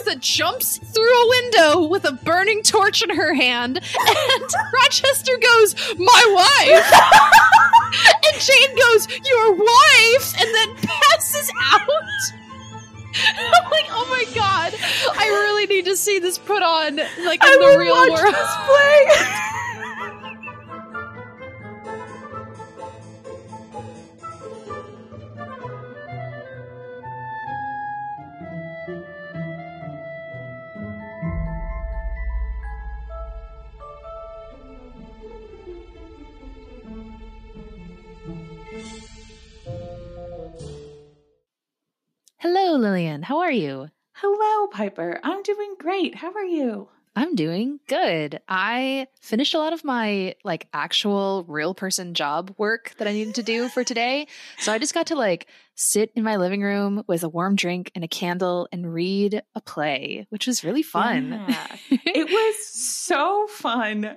that jumps through a window with a burning torch in her hand, and Rochester goes, "My wife!" And Jane goes, "Your wife!" and then passes out. I'm like, oh my god, I really need to see this put on, like, in the real world. This play. Hello, Lillian. How are you? Hello, Piper. I'm doing great. How are you? I'm doing good. I finished a lot of my actual real person job work that I needed to do for today. So I just got to sit in my living room with a warm drink and a candle and read a play, which was really fun. Yeah. It was so fun.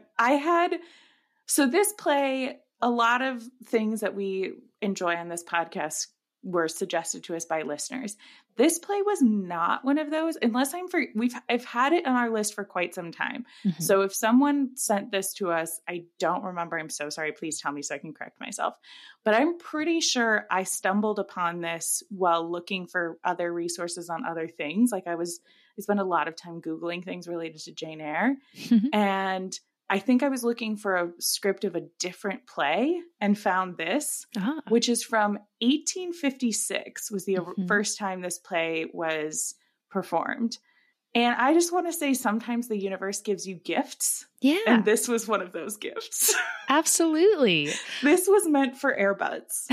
So this play, a lot of things that we enjoy on this podcast were suggested to us by listeners. This play was not one of those, unless I've had it on our list for quite some time. Mm-hmm. So if someone sent this to us, I don't remember. I'm so sorry. Please tell me so I can correct myself. But I'm pretty sure I stumbled upon this while looking for other resources on other things. I spent a lot of time Googling things related to Jane Eyre. And I think I was looking for a script of a different play and found this, which is from 1856, was the first time this play was performed. And I just want to say sometimes the universe gives you gifts. Yeah. And this was one of those gifts. Absolutely. This was meant for earbuds.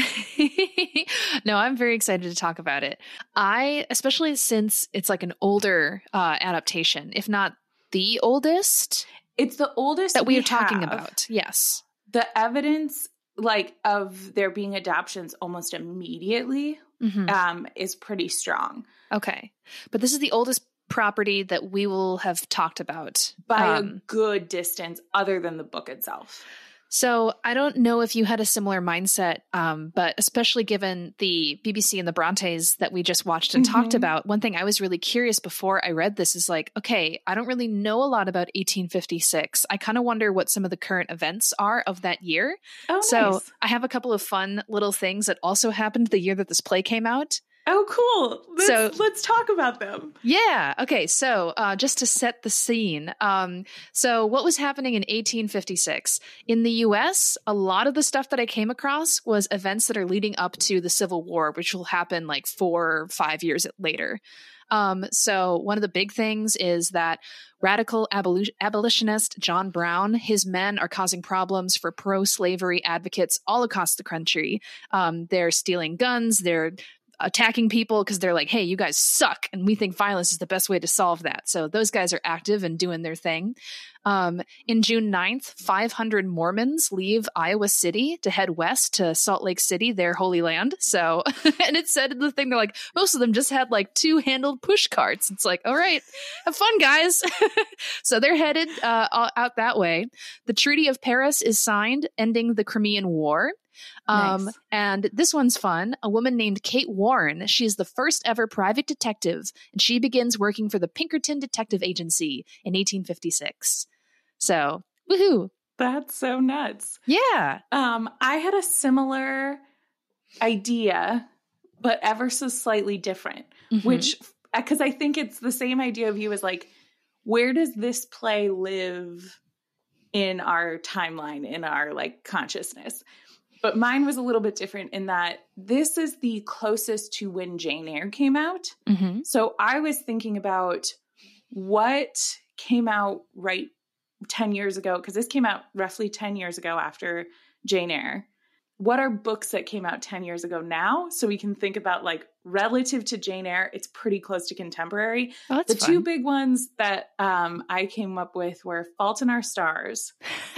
No, I'm very excited to talk about it. Especially since it's an older adaptation, if not the oldest. It's the oldest that we are talking about. Yes. The evidence of there being adaptions almost immediately is pretty strong. Okay. But this is the oldest property that we will have talked about. By a good distance other than the book itself. So I don't know if you had a similar mindset, but especially given the BBC and the Brontes that we just watched and talked about, one thing I was really curious before I read this is okay, I don't really know a lot about 1856. I kind of wonder what some of the current events are of that year. Oh, so nice. I have a couple of fun little things that also happened the year that this play came out. Oh, cool. Let's talk about them. Yeah. Okay. So just to set the scene. So what was happening in 1856? In the US, a lot of the stuff that I came across was events that are leading up to the Civil War, which will happen 4 or 5 years later. So one of the big things is that radical abolitionist John Brown, his men are causing problems for pro-slavery advocates all across the country. They're stealing guns. They're attacking people because they're hey, you guys suck. And we think violence is the best way to solve that. So those guys are active and doing their thing. In June 9th, 500 Mormons leave Iowa City to head west to Salt Lake City, their holy land. So, and it said in the thing, they're most of them just had 2-handled push carts. It's all right, have fun, guys. So they're headed out that way. The Treaty of Paris is signed, ending the Crimean War. Nice. And this one's fun. A woman named Kate Warren. She is the first ever private detective, and she begins working for the Pinkerton Detective Agency in 1856. So, woohoo. That's so nuts. Yeah. I had a similar idea, but ever so slightly different, because I think it's the same idea of you as where does this play live in our timeline, in our consciousness? But mine was a little bit different in that this is the closest to when Jane Eyre came out. Mm-hmm. So I was thinking about what came out right 10 years ago, because this came out roughly 10 years ago after Jane Eyre. What are books that came out 10 years ago now? So we can think about relative to Jane Eyre, it's pretty close to contemporary. Oh, that's the fun. Two big ones that I came up with were Fault in Our Stars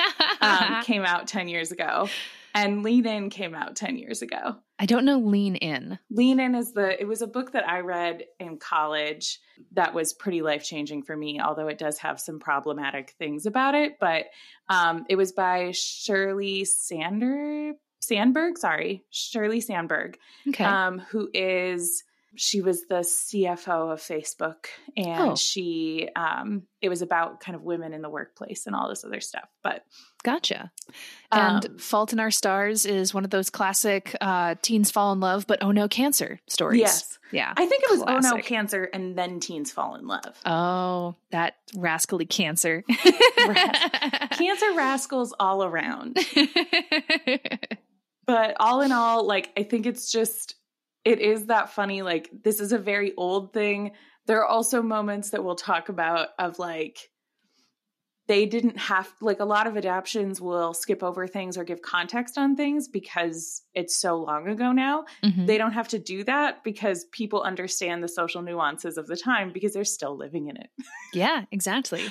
came out 10 years ago. And Lean In came out 10 years ago. I don't know Lean In. Lean In it was a book that I read in college that was pretty life-changing for me, although it does have some problematic things about it. But it was by Shirley Sandberg, okay. Who is She was the CFO of Facebook, and she, it was about kind of women in the workplace and all this other stuff. But gotcha. And Fault in Our Stars is one of those classic teens fall in love, but oh no, cancer stories. Yes. Yeah. I think it was classic. Oh no, cancer, and then teens fall in love. Oh, that rascally cancer. Cancer rascals all around. But all in all, like, I think it's just, it is that funny. Like, this is a very old thing. There are also moments that we'll talk about of like, they didn't have, like, a lot of adaptions will skip over things or give context on things because it's so long ago now. Mm-hmm. They don't have to do that because people understand the social nuances of the time because they're still living in it. Yeah, exactly.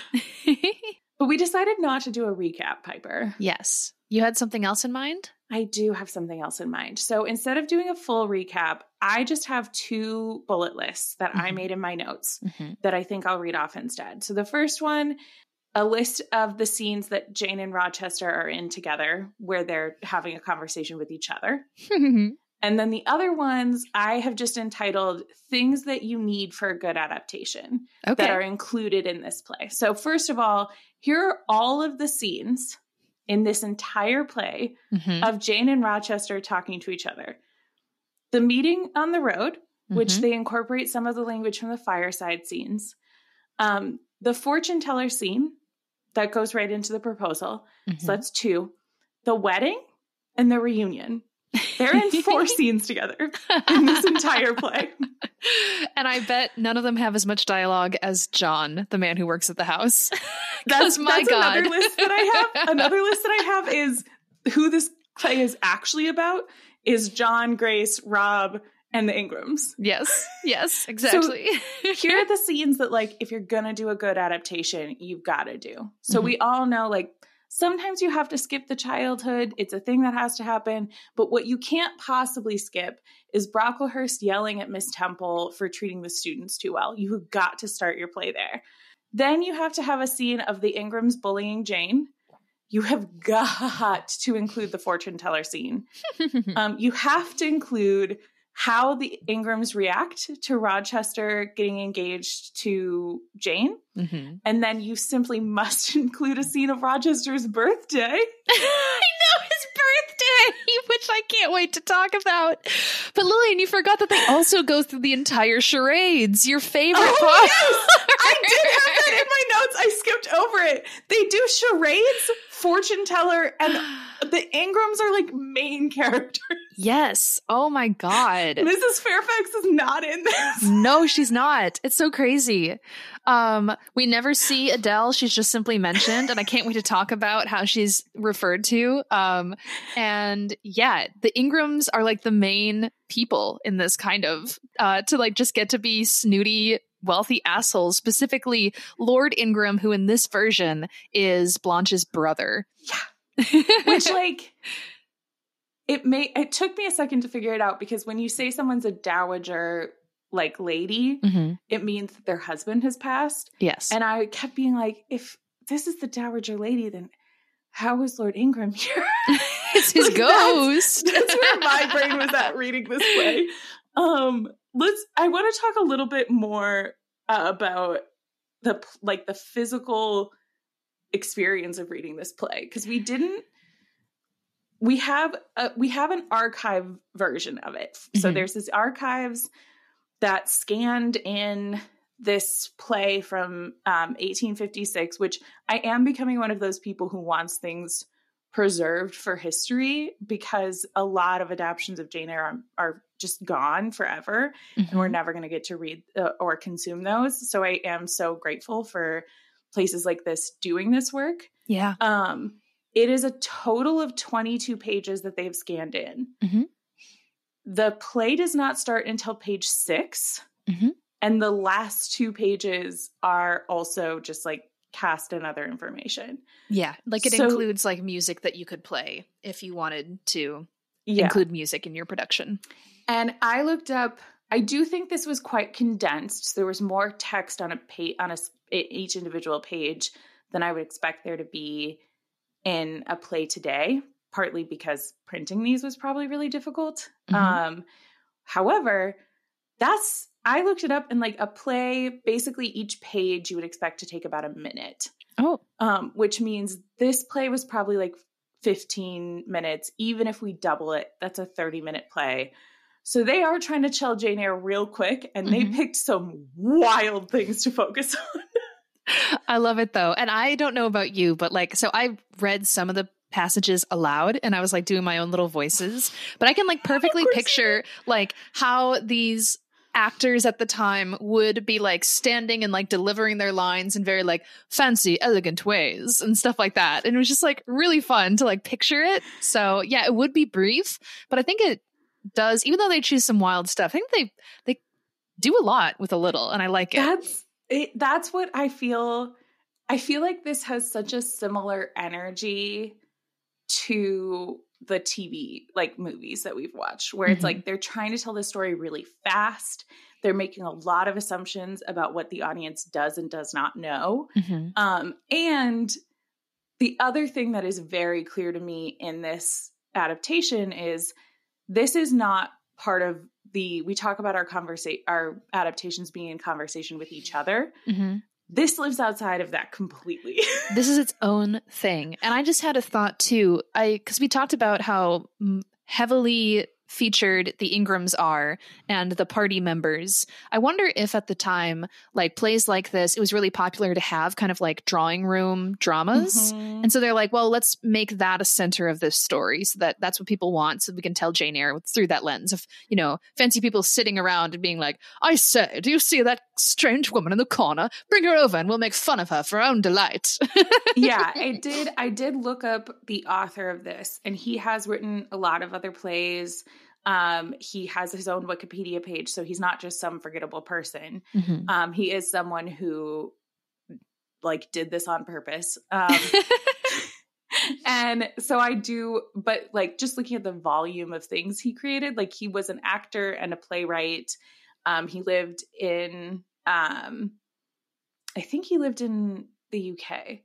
But we decided not to do a recap, Piper. Yes. You had something else in mind? I do have something else in mind. So instead of doing a full recap, I just have 2 bullet lists that I made in my notes that I think I'll read off instead. So the first one, a list of the scenes that Jane and Rochester are in together where they're having a conversation with each other. And then the other ones I have just entitled things that you need for a good adaptation that are included in this play. So first of all, here are all of the scenes in this entire play of Jane and Rochester talking to each other. The meeting on the road, which they incorporate some of the language from the fireside scenes. The fortune teller scene that goes right into the proposal. So that's 2. The wedding and the reunion. They're in 4 scenes together in this entire play. And I bet none of them have as much dialogue as John, the man who works at the house. That's another list that I have. Another list that I have is who this play is actually about is John, Grace, Rob, and the Ingrams. Yes, exactly. So here are the scenes that, like, if you're going to do a good adaptation, you've got to do. So we all know, like, sometimes you have to skip the childhood. It's a thing that has to happen. But what you can't possibly skip is Brocklehurst yelling at Miss Temple for treating the students too well. You've got to start your play there. Then you have to have a scene of the Ingrams bullying Jane. You have got to include the fortune teller scene. You have to include how the Ingrams react to Rochester getting engaged to Jane. And then you simply must include a scene of Rochester's birthday. I know, his birthday, which I can't wait to talk about. But Lillian, you forgot that they also go through the entire charades, your favorite part. Yes! I did have that in my notes. I skipped over it. They do charades, fortune teller, and the Ingrams are like main characters. Yes. Oh my God. Mrs. Fairfax is not in this. No, she's not. It's so crazy. We never see Adele. She's just simply mentioned, and I can't wait to talk about how she's referred to. And yeah, the Ingrams are like the main people in this kind of, to like just get to be snooty, wealthy assholes, specifically Lord Ingram, who in this version is Blanche's brother. Yeah. Which, like, it took me a second to figure it out, because when you say someone's a dowager, like, lady, it means that their husband has passed. Yes. And I kept being like, if this is the dowager lady, then how is Lord Ingram here? It's his ghost. That's where my brain was at reading this play. I want to talk a little bit more about the physical experience of reading this play, because we have an archive version of it. So there's this archives that scanned in this play from 1856, which I am becoming one of those people who wants things preserved for history, because a lot of adaptions of Jane Eyre are just gone forever, and we're never going to get to read or consume those. So I am so grateful for places like this doing this work. Yeah. It is a total of 22 pages that they've scanned in. The play does not start until page 6. And the last 2 pages are also just like cast and other information. Yeah. Like it includes like music that you could play if you wanted to include music in your production. And I looked up, I do think this was quite condensed. So there was more text on each individual page than I would expect there to be in a play today, partly because printing these was probably really difficult. However, I looked it up, and like a play, basically each page you would expect to take about a minute. Oh. Which means this play was probably like 15 minutes. Even if we double it, that's a 30-minute play. So they are trying to tell Jane Eyre real quick, and they picked some wild things to focus on. I love it though. And I don't know about you, but like, so I read some of the passages aloud and I was like doing my own little voices, but I can like perfectly picture like how these actors at the time would be like standing and like delivering their lines in very like fancy, elegant ways and stuff like that. And it was just like really fun to like picture it. So yeah, it would be brief, but I think it does, even though they choose some wild stuff, I think they do a lot with a little, and I like it. That's what I feel. I feel like this has such a similar energy to the TV like movies that we've watched, where it's like they're trying to tell the story really fast. They're making a lot of assumptions about what the audience does and does not know. And the other thing that is very clear to me in this adaptation is this is not part of we talk about our adaptations being in conversation with each other. This lives outside of that completely. This is its own thing. And I just had a thought too, because we talked about how heavily featured the Ingrams are and the party members. I wonder if at the time, like plays like this, it was really popular to have kind of like drawing room dramas. And so they're like, well, let's make that a center of this story so that that's what people want. So we can tell Jane Eyre through that lens of, you know, fancy people sitting around and being like, I say, do you see that strange woman in the corner? Bring her over and we'll make fun of her for our own delight. Yeah, I did look up the author of this, and he has written a lot of other plays. He has his own Wikipedia page, so he's not just some forgettable person. He is someone who like did this on purpose. And so I do, but like just looking at the volume of things he created, like he was an actor and a playwright. He lived in, I think he lived in the UK.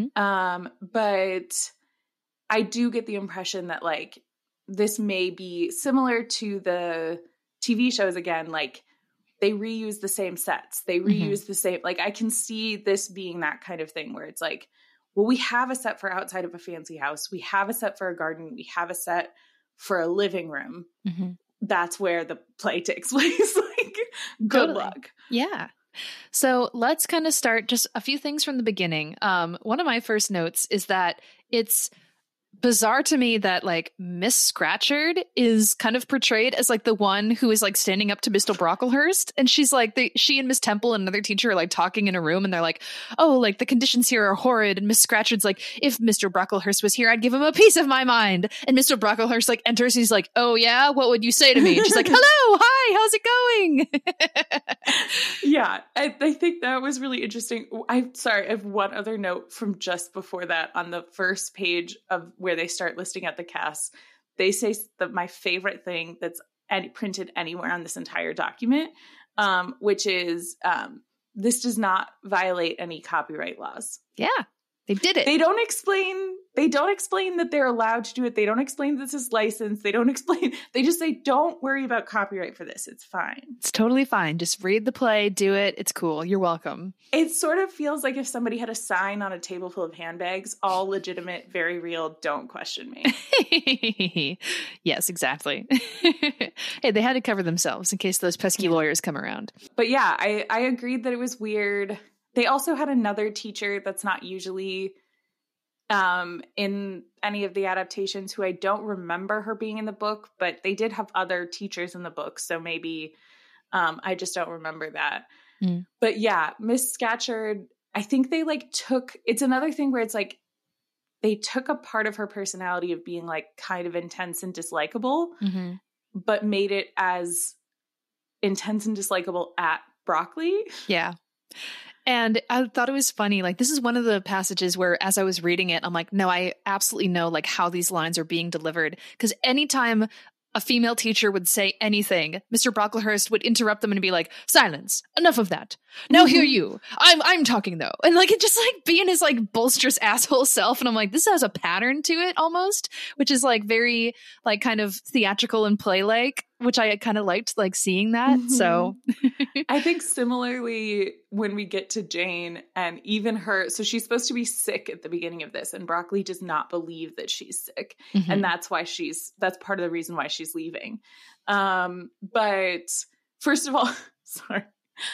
But I do get the impression that like this may be similar to the TV shows again, like they reuse the same sets. They reuse the same, like I can see this being that kind of thing where it's like, well, we have a set for outside of a fancy house. We have a set for a garden. We have a set for a living room. That's where the play takes place. Like, good luck. Yeah. So let's kind of start just a few things from the beginning. One of my first notes is that it's bizarre to me that like Miss Scatcherd is kind of portrayed as like the one who is like standing up to Mr. Brocklehurst, and she's like she and Miss Temple and another teacher are like talking in a room, and they're like, oh, like the conditions here are horrid, and Miss Scatcherd's like, if Mr. Brocklehurst was here, I'd give him a piece of my mind. And Mr. Brocklehurst like enters, and he's like, oh yeah, what would you say to me? And she's like, hello, hi, how's it going? Yeah, I think that was really interesting. I have one other note from just before that. On the first page of where they start listing out the cast, they say that my favorite thing that's printed anywhere on this entire document, which is this does not violate any copyright laws. Yeah, they did it. They don't explain that they're allowed to do it. They don't explain this is licensed. They just say, don't worry about copyright for this. It's fine. It's totally fine. Just read the play, do it. It's cool. You're welcome. It sort of feels like if somebody had a sign on a table full of handbags, all legitimate, very real, don't question me. Yes, exactly. Hey, they had to cover themselves in case those pesky lawyers come around. But yeah, I agreed that it was weird. They also had another teacher that's not usually in any of the adaptations, who I don't remember her being in the book, but they did have other teachers in the book. So maybe I just don't remember that. But yeah, Miss Scatcherd, I think they like it's another thing where it's like they took a part of her personality of being like kind of intense and dislikable, but made it as intense and dislikable at Brockley. Yeah. And I thought it was funny. Like, this is one of the passages where, as I was reading it, I'm like, no, I absolutely know like how these lines are being delivered. Because anytime a female teacher would say anything, Mr. Brocklehurst would interrupt them and be like, silence, enough of that. Now hear you. I'm talking though. And like, it just like being his like bolsterous asshole self. And I'm like, this has a pattern to it almost, which is like very like kind of theatrical and play-like, which I kind of liked, like seeing that. Mm-hmm. So I think similarly when we get to Jane and even her, so she's supposed to be sick at the beginning of this, and Broccoli does not believe that she's sick. Mm-hmm. And that's part of the reason why she's leaving. But first of all, sorry.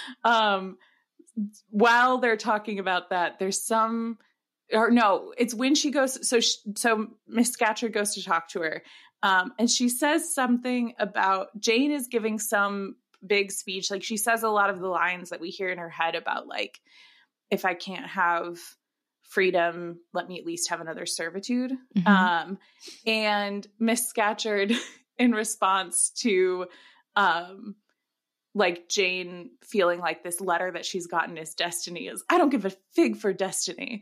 While they're talking about that, there's it's when she goes, so Miss Scatcherd goes to talk to her. And she says something about Jane is giving some big speech. Like she says a lot of the lines that we hear in her head about like, if I can't have freedom, let me at least have another servitude. Mm-hmm. And Miss Scatcherd in response to, like Jane feeling like this letter that she's gotten is destiny is, I don't give a fig for destiny.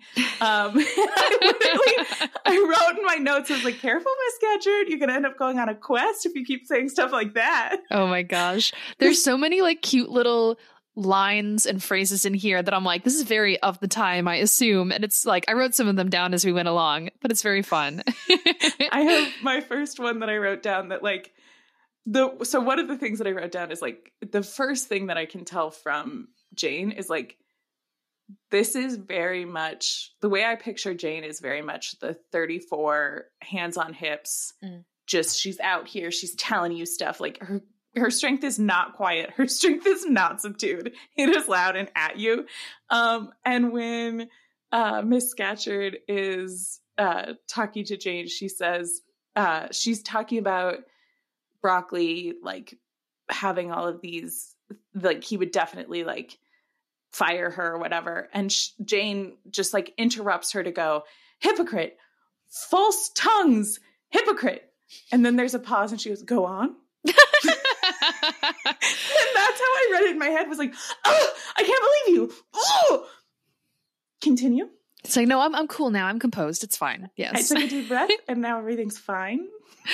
I wrote in my notes, I was like, careful, Miss Scatcherd, you're going to end up going on a quest if you keep saying stuff like that. Oh my gosh. There's so many like cute little lines and phrases in here that I'm like, this is very of the time, I assume. And it's like, I wrote some of them down as we went along, but it's very fun. I have my first one that I wrote down that like, so one of the things that I wrote down is like, the first thing that I can tell from Jane is like, this is very much, the way I picture Jane is very much the 34 hands on hips. Just, she's out here, she's telling you stuff. Like her strength is not quiet. Her strength is not subdued. It is loud and at you. And when Miss Scatcherd is talking to Jane, she says, she's talking about Broccoli, like having all of these, like he would definitely like fire her or whatever. And Jane just like interrupts her to go, hypocrite, false tongues, hypocrite. And then there's a pause and she goes, go on. And that's how I read it in my head, was like, oh, I can't believe you. Oh, continue. It's like, no, I'm cool now. I'm composed. It's fine. Yes. I took a deep breath and now everything's fine.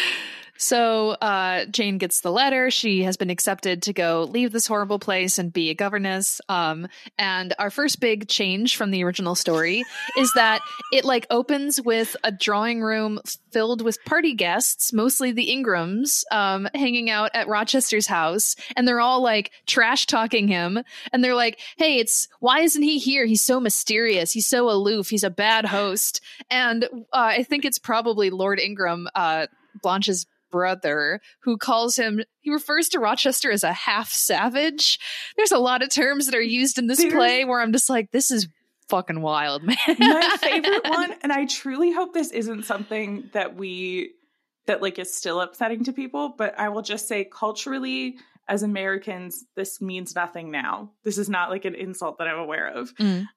So Jane gets the letter. She has been accepted to go leave this horrible place and be a governess. And our first big change from the original story is that it like opens with a drawing room filled with party guests, mostly the Ingrams, hanging out at Rochester's house. And they're all like trash talking him. And they're like, hey, why isn't he here? He's so mysterious. He's so aloof. He's a bad host. And I think it's probably Lord Ingram, Blanche's brother, who he refers to Rochester as a half savage. There's a lot of terms that are used in this play where I'm just like, this is fucking wild, man. My favorite one, and I truly hope this isn't something that like is still upsetting to people, but I will just say culturally, as Americans, this means nothing now. This is not like an insult that I'm aware of.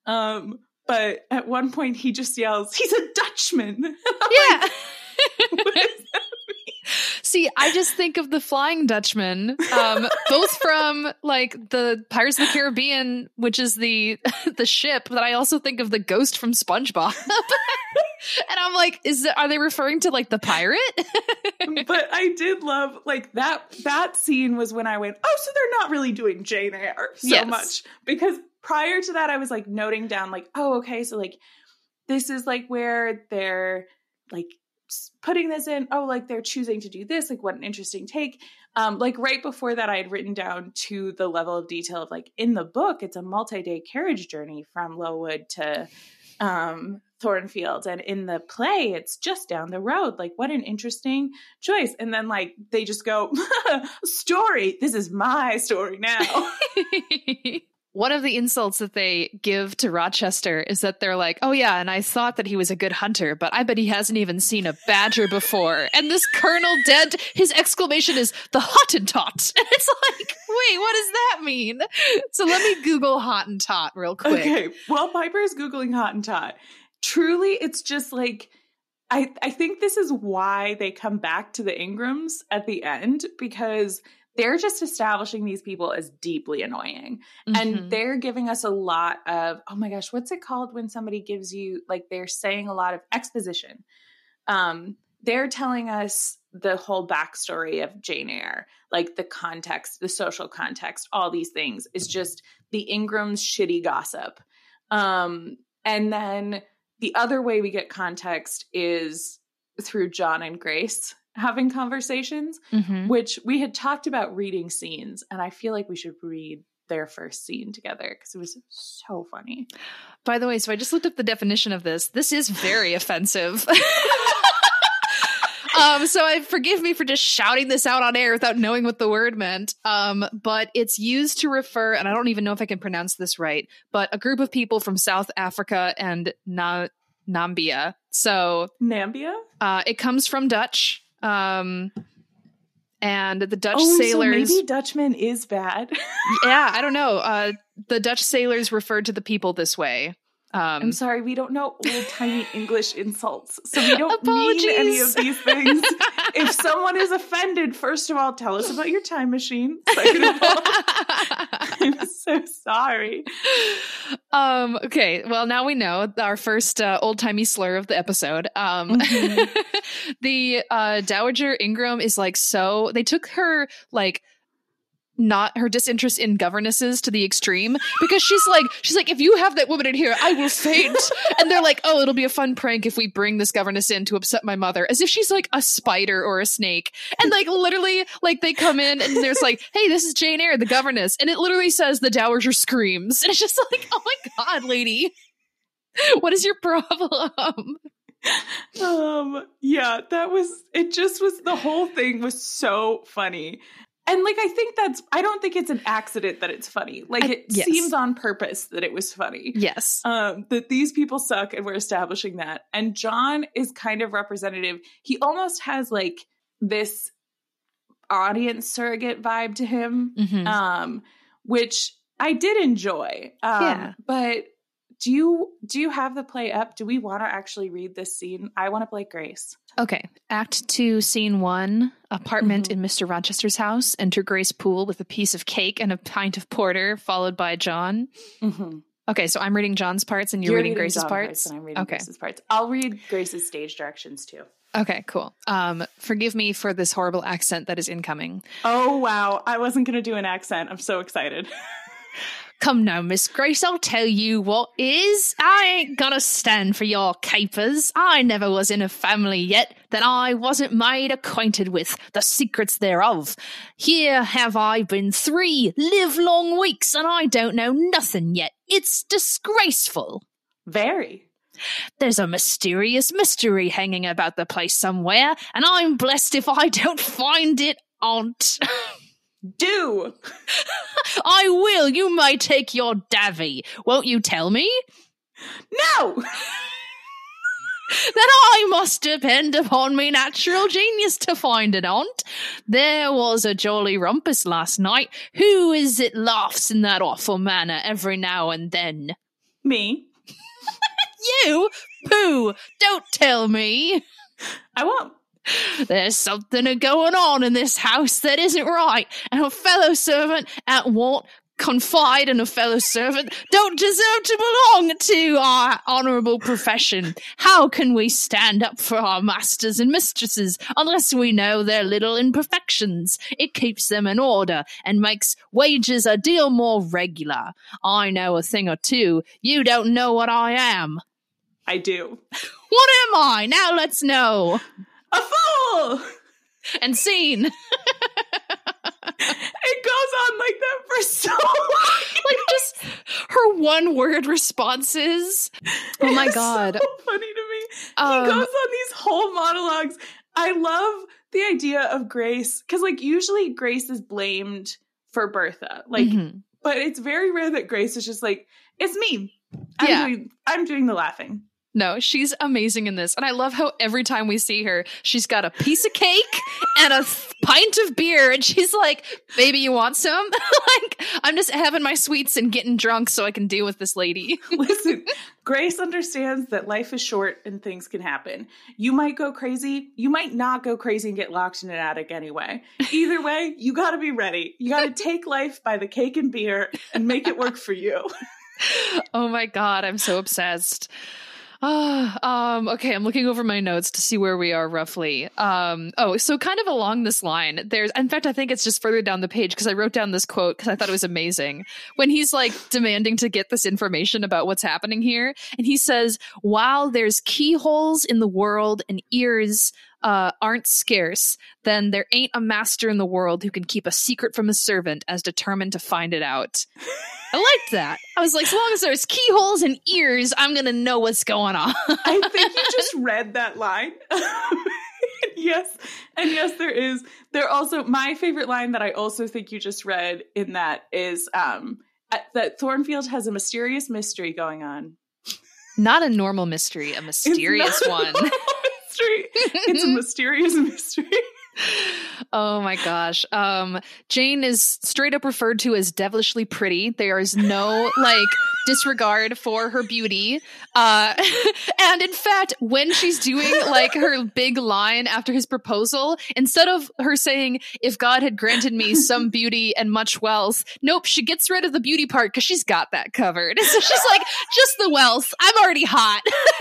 But at one point he just yells, he's a Dutchman. Yeah. Like, what is that? See, I just think of the Flying Dutchman, both from like the Pirates of the Caribbean, which is the ship, but I also think of the ghost from SpongeBob. And I'm like, are they referring to like the pirate? But I did love like that scene was when I went, oh, so they're not really doing Jane Eyre so much, because prior to that I was like noting down like, oh, okay, so like this is like where they're like putting this in, oh, like they're choosing to do this, like what an interesting take. Like right before that I had written down to the level of detail of like, in the book it's a multi-day carriage journey from Lowood to Thornfield, and in the play it's just down the road. Like what an interesting choice. And then like they just go, story, this is my story now. One of the insults that they give to Rochester is that they're like, oh yeah, and I thought that he was a good hunter, but I bet he hasn't even seen a badger before. And this Colonel Dent, his exclamation is the Hottentot. And it's like, wait, what does that mean? So let me Google Hottentot real quick. Okay, while Piper is Googling Hottentot, truly it's just like, I think this is why they come back to the Ingrams at the end, because they're just establishing these people as deeply annoying. Mm-hmm. And they're giving us a lot of, oh my gosh, what's it called when somebody gives you, like they're saying a lot of exposition. They're telling us the whole backstory of Jane Eyre, like the context, the social context, all these things is just the Ingrams' shitty gossip. And then the other way we get context is through John and Grace. having conversations, which we had talked about reading scenes. And I feel like we should read their first scene together because it was so funny. By the way, so I just looked up the definition of this. This is very offensive. So forgive me for just shouting this out on air without knowing what the word meant. But it's used to refer, and I don't even know if I can pronounce this right, but a group of people from South Africa and Nambia. So Nambia? It comes from Dutch. And the Dutch sailors. So maybe Dutchman is bad. Yeah, I don't know. The Dutch sailors referred to the people this way. I'm sorry, we don't know old-timey English insults, so we don't Apologies. mean any of these things. If someone is offended, first of all, tell us about your time machine. Second of all, I'm so sorry. Okay, well, now we know our first old-timey slur of the episode. The Dowager Ingram is like, so they took her like not her disinterest in governesses to the extreme, because she's like, if you have that woman in here, I will faint. And they're like, oh, it'll be a fun prank if we bring this governess in to upset my mother, as if she's like a spider or a snake. And like literally, like they come in and there's like, hey, this is Jane Eyre, the governess, and it literally says the Dowager screams, and it's just like, oh my god, lady, what is your problem? Yeah, it just was, the whole thing was so funny. And like, I don't think it's an accident that it's funny. Like, it seems on purpose that it was funny. Yes. That these people suck, and we're establishing that. And John is kind of representative. He almost has like this audience surrogate vibe to him, which I did enjoy. But do you have the play up? Do we want to actually read this scene? I want to play Grace. Okay. Act 2, Scene 1, apartment in Mr. Rochester's house. Enter Grace Poole with a piece of cake and a pint of porter, followed by John. Okay, so I'm reading John's parts and you're reading Grace's parts? And I'm reading Grace's parts. I'll read Grace's stage directions too. Okay, cool. Forgive me for this horrible accent that is incoming. Oh, wow. I wasn't going to do an accent. I'm so excited. Come now, Miss Grace, I'll tell you what is. I ain't gonna stand for your capers. I never was in a family yet that I wasn't made acquainted with the secrets thereof. Here have I been 3 livelong weeks, and I don't know nothing yet. It's disgraceful. Very. There's a mysterious mystery hanging about the place somewhere, and I'm blessed if I don't find it, aunt. Do. I will. You may take your davy. Won't you tell me? No. Then I must depend upon me natural genius to find it, aunt. There was a jolly rumpus last night. Who is it laughs in that awful manner every now and then? Me. You? Pooh! Don't tell me. I won't. There's something going on in this house that isn't right, and a fellow servant at what confide in a fellow servant don't deserve to belong to our honourable profession. How can we stand up for our masters and mistresses unless we know their little imperfections? It keeps them in order and makes wages a deal more regular. I know a thing or two. You don't know what I am. I do. What am I? Now let's know. A fool! And scene. It goes on like that for so long. Like just her one-word responses. Oh my god. So funny to me. He goes on these whole monologues. I love the idea of Grace, because like usually Grace is blamed for Bertha. Like, but it's very rare that Grace is just like, it's me. I'm doing the laughing. No, she's amazing in this. And I love how every time we see her, she's got a piece of cake and a pint of beer. And she's like, baby, you want some? Like, I'm just having my sweets and getting drunk so I can deal with this lady. Listen, Grace understands that life is short and things can happen. You might go crazy. You might not go crazy and get locked in an attic anyway. Either way, you got to be ready. You got to take life by the cake and beer and make it work for you. Oh my God, I'm so obsessed. Okay, I'm looking over my notes to see where we are roughly. So kind of along this line, in fact, I think it's just further down the page because I wrote down this quote because I thought it was amazing. When he's like demanding to get this information about what's happening here, and he says, while there's keyholes in the world and ears aren't scarce, then there ain't a master in the world who can keep a secret from a servant as determined to find it out. I liked that. I was like, as long as there's keyholes and ears, I'm going to know what's going on. I think you just read that line. Yes. And yes, there is. There also, my favorite line that I also think you just read in that is that Thornfield has a mysterious mystery going on. Not a normal mystery, a mysterious one. Mystery. It's a mysterious mystery. Oh my gosh. Jane is straight up referred to as devilishly pretty. There is no disregard for her beauty. And in fact, when she's doing her big line after his proposal, instead of her saying, if God had granted me some beauty and much wealth, nope, she gets rid of the beauty part because she's got that covered. So she's like, just the wealth. I'm already hot.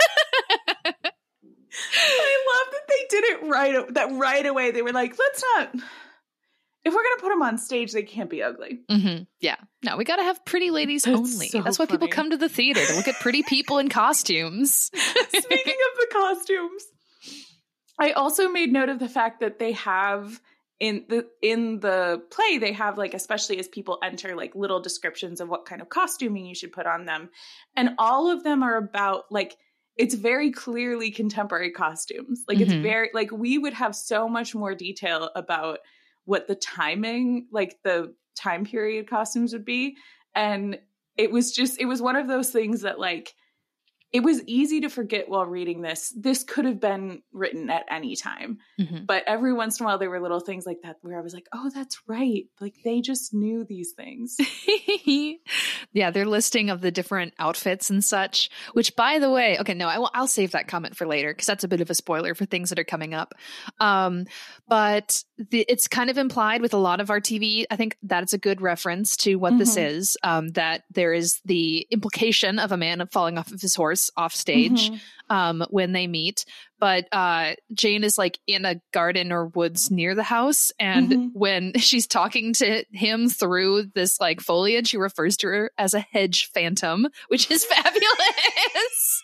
I love that they did it right away. They were like, let's not, if we're going to put them on stage, they can't be ugly. Mm-hmm. Yeah. No, we got to have pretty ladies only. So That's why people come to the theater, to look at pretty people in costumes. Speaking of the costumes, I also made note of the fact that they have in the play, they have especially as people enter little descriptions of what kind of costuming you should put on them. And all of them are about it's very clearly contemporary costumes. It's very, we would have so much more detail about what the timing, the time period costumes would be. And it was one of those things that it was easy to forget while reading this. This could have been written at any time. Mm-hmm. But every once in a while, there were little things like that where I was like, oh, that's right. They just knew these things. Yeah, their listing of the different outfits and such, which, by the way, okay, no, I'll save that comment for later because that's a bit of a spoiler for things that are coming up. But it's kind of implied with a lot of our TV. I think that's a good reference to what this is, that there is the implication of a man falling off of his horse off stage when they meet. But Jane is in a garden or woods near the house. And when she's talking to him through this foliage, she refers to her as a hedge phantom, which is fabulous.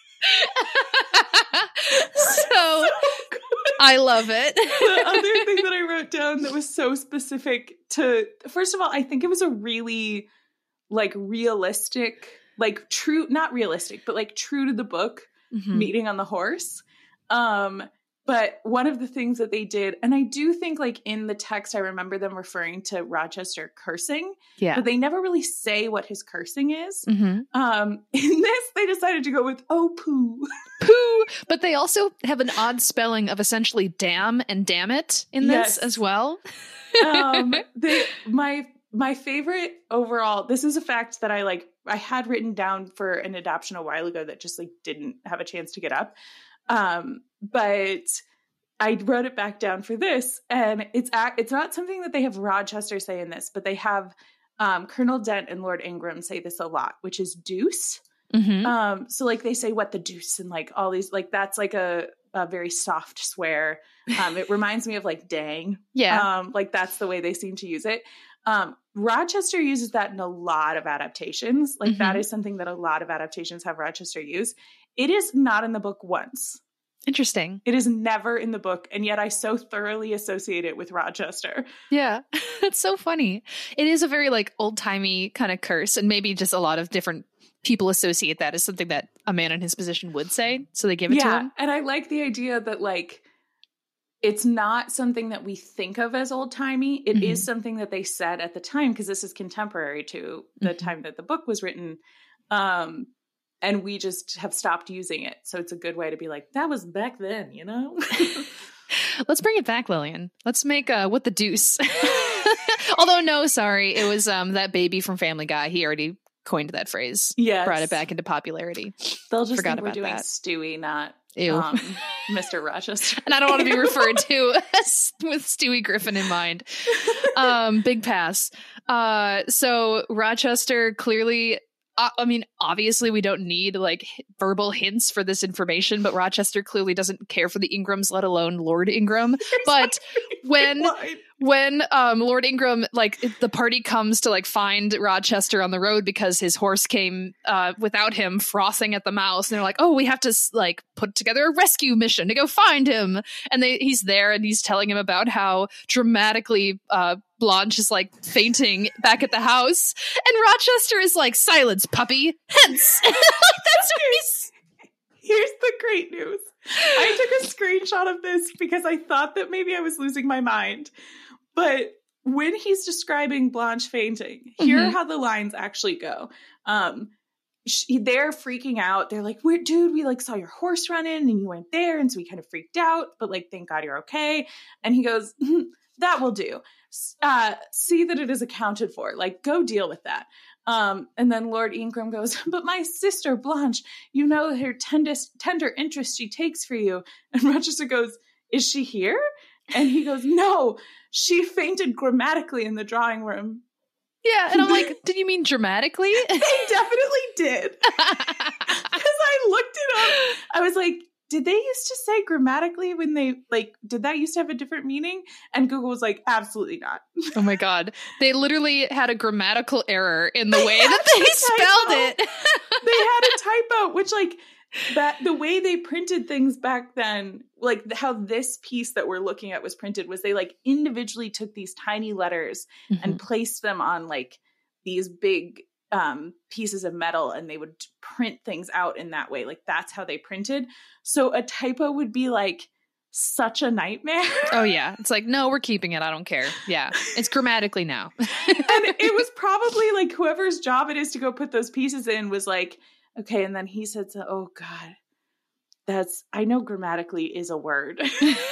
So I love it. The other thing that I wrote down that was so specific to, first of all, I think it was a really realistic, true, not realistic, but true to the book meeting on the horse. But one of the things that they did, and I do think in the text, I remember them referring to Rochester cursing, but they never really say what his cursing is. In this, they decided to go with, oh, poo. Poo. But they also have an odd spelling of essentially damn and damn it in this as well. My favorite overall, this is a fact that I had written down for an adaptation a while ago that just didn't have a chance to get up. But I wrote it back down for this, and it's not something that they have Rochester say in this, but they have Colonel Dent and Lord Ingram say this a lot, which is deuce. So they say what the deuce and all these that's a very soft swear. It reminds me of dang. Yeah. That's the way they seem to use it. Rochester uses that in a lot of adaptations. That is something that a lot of adaptations have Rochester use. It is not in the book once. Interesting. It is never in the book, and yet I so thoroughly associate it with Rochester. Yeah, that's so funny. It is a very old-timey kind of curse, and maybe just a lot of different people associate that as something that a man in his position would say, so they give it to him. And I like the idea that it's not something that we think of as old-timey. It is something that they said at the time, because this is contemporary to the time that the book was written. And we just have stopped using it. So it's a good way to be that was back then, you know? Let's bring it back, Lillian. Let's make what the deuce. Although, no, sorry. It was that baby from Family Guy. He already coined that phrase. Yeah. Brought it back into popularity. They'll just think we're doing Stewie, not Mr. Rochester. And I don't want to be referred to with Stewie Griffin in mind. Big pass. So Rochester clearly... I mean, obviously, we don't need verbal hints for this information, but Rochester clearly doesn't care for the Ingrams, let alone Lord Ingram. But when when Lord Ingram, like, the party comes to like find Rochester on the road because his horse came without him, frothing at the mouth, and they're like, oh, we have to like put together a rescue mission to go find him. And he's there and he's telling him about how dramatically Blanche is like fainting back at the house, and Rochester is like, silence, puppy, hence. Like, that's what he's. Here's the great news. I took a screenshot of this because I thought that maybe I was losing my mind. But when he's describing Blanche fainting, here are how the lines actually go. They're freaking out. They're like, dude, we like saw your horse run in and you went there. And so we kind of freaked out, but like, thank God you're okay. And he goes, that will do. See that it is accounted for. Like, go deal with that. And then Lord Ingram goes, but my sister Blanche, you know her tender interest she takes for you. And Rochester goes, is she here? And he goes, no, she fainted grammatically in the drawing room. Yeah, and I'm like, did you mean dramatically? They definitely did. Because I looked it up. I was like, did they used to say grammatically when they, like, did that used to have a different meaning? And Google was like, absolutely not. Oh my God. They literally had a grammatical error in the way that they spelled it. They had a typo, which, like, that the way they printed things back then, like how this piece that we're looking at was printed, was they like individually took these tiny letters and placed them on like these big pieces of metal, and they would print things out in that way. Like, that's how they printed. So a typo would be like such a nightmare. Oh yeah. It's like, no, we're keeping it. I don't care. Yeah. It's grammatically now. And it was probably like whoever's job it is to go put those pieces in was like, okay. And then he said, oh God, I know grammatically is a word.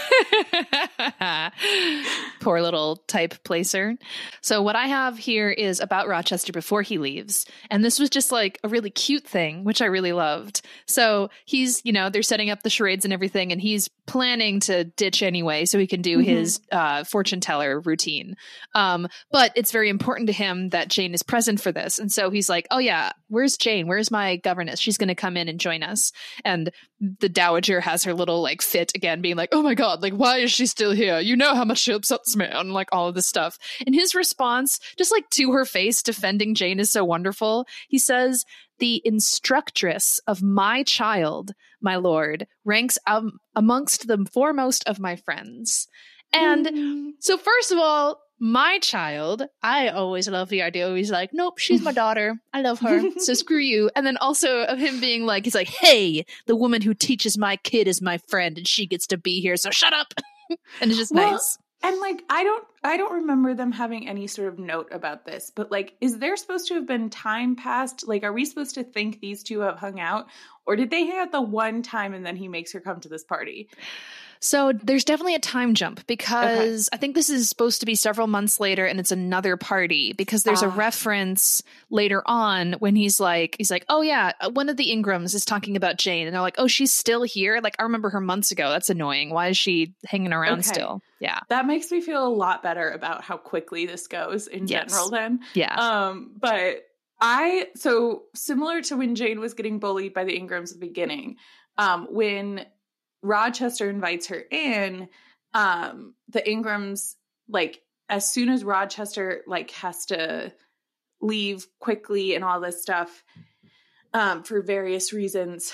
Poor little type placer. So what I have here is about Rochester before he leaves. And this was just like a really cute thing, which I really loved. So he's, they're setting up the charades and everything, and he's planning to ditch anyway so he can do his fortune teller routine. But it's very important to him that Jane is present for this. And so he's like, oh yeah, where's Jane? Where's my governess? She's going to come in and join us. And the dowager has her little like fit again, being like, oh my God, like, why is she still here? You know how much she upsets me, and like all of this stuff. And his response, just like to her face, defending Jane, is so wonderful. He says, the instructress of my child, my lord, ranks amongst the foremost of my friends. And so first of all, my child, I always love the idea. He's like, nope, she's my daughter. I love her. So screw you. And then also of him being like, he's like, hey, the woman who teaches my kid is my friend and she gets to be here. So shut up. And it's just nice. And like, I don't remember them having any sort of note about this, but like, is there supposed to have been time passed? Like, are we supposed to think these two have hung out, or did they hang out the one time and then he makes her come to this party? So there's definitely a time jump because I think this is supposed to be several months later and it's another party, because there's a reference later on when he's like, oh yeah, one of the Ingrams is talking about Jane, and they're like, oh, she's still here? Like, I remember her months ago. That's annoying. Why is she hanging around still? Yeah. That makes me feel a lot better about how quickly this goes in general then. Yeah. But so similar to when Jane was getting bullied by the Ingrams at the beginning, when Rochester invites her in, the Ingrams, like, as soon as Rochester like has to leave quickly and all this stuff, for various reasons,